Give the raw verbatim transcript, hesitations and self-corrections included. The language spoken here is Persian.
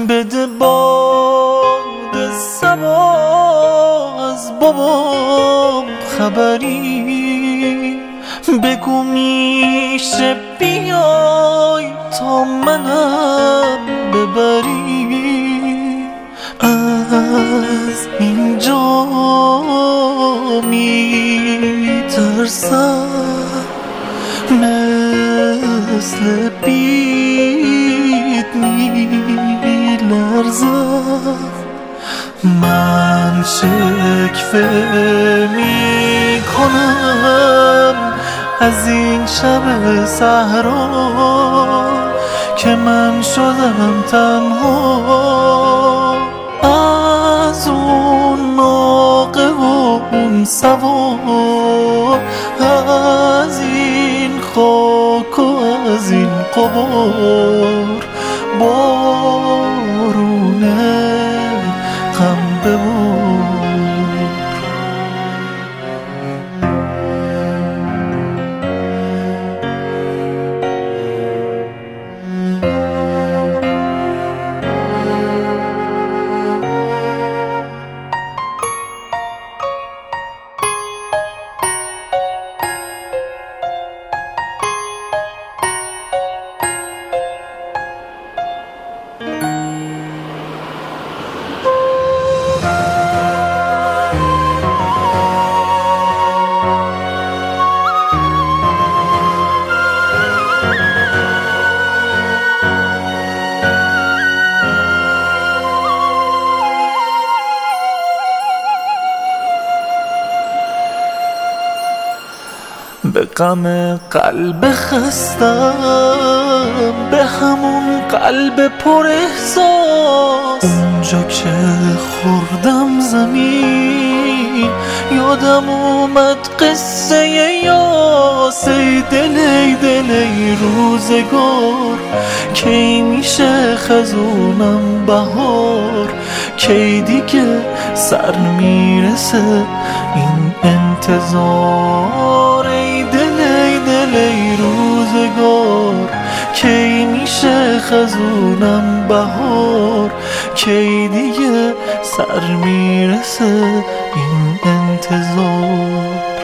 بده باد صبا از بابام خبری، بگو میشه بیای تا منم ببری. از اینجا میترسم مثل بید میلرزم، من شکوه میکنم از این شب صحرا که من شدم تنها. از اون ناقه و اون سوار، از این خاک و از این قبار، بارونه غم ببار. به غم قلب خستم، به همون قلب پر احساس، اونجا که خوردم زمین یادم اومد قصه یاس. ای دل ای دل ای روزگار، کی میشه خزونم بهار، کی دیگه سر میرسه این انتظار. ای دل ای دل ای روزگار، کی میشه خزونم بهار، کی دیگه سر میرسه این انتظار.